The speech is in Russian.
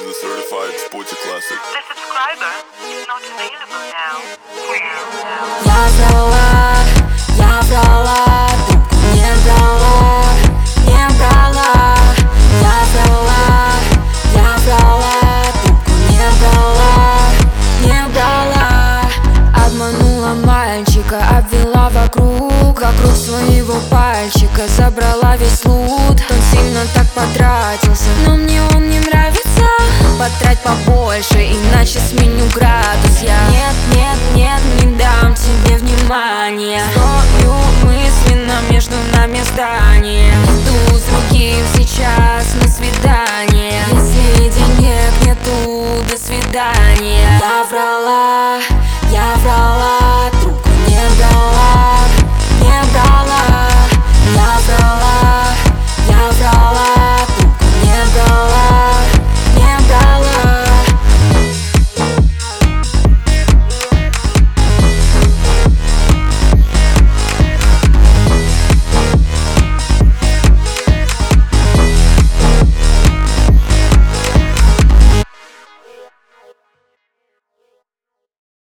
to the certified sports classic. The subscriber is not available now. Я брала, трубку не брала, не брала. Я брала, трубку не брала. Обманула мальчика, обвела вокруг своего пальчика. Забрала весь лут, он сильно так потратился, но мне он не нравится. Потрать побольше, иначе сменю градус я. Нет, не дам тебе внимания. Стою мысленно между нами здание. Иду с другим сейчас на свидание. Если денег нету, до свидания. Я врала,